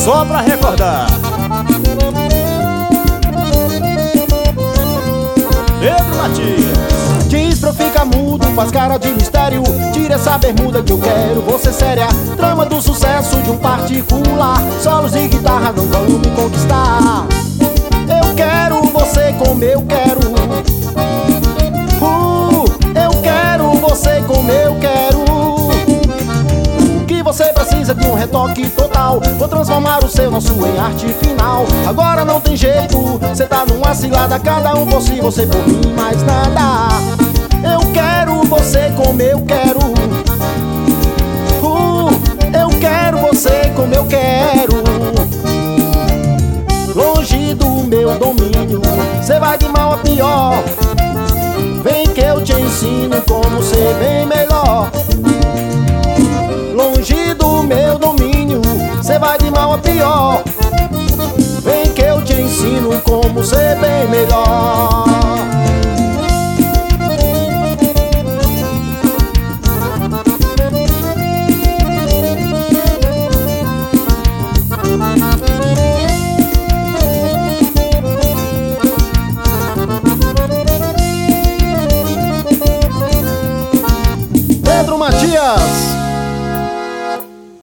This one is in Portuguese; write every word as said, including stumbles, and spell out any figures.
Só pra recordar. Pedro Matias. Diz pra eu ficar mudo, faz cara de mistério. Tira essa bermuda que eu quero, você séria. Trama do sucesso de um particular. Solos de guitarra não vão me conquistar. Eu quero você como eu quero. uh, Eu quero você como eu quero. O que você precisa de um retoque total. Vou transformar o seu nosso em arte final. Agora não tem jeito, cê tá numa cilada. Cada um por si, você por mim, mais nada. Eu quero você como eu quero. uh, Eu quero você como eu quero. Longe do meu domínio, cê vai de mal a pior. Vem que eu te ensino como ser bem melhor. Longe do meu domínio, cê vai de mal a pior. Vem que eu te ensino como ser bem melhor. Pedro Matias.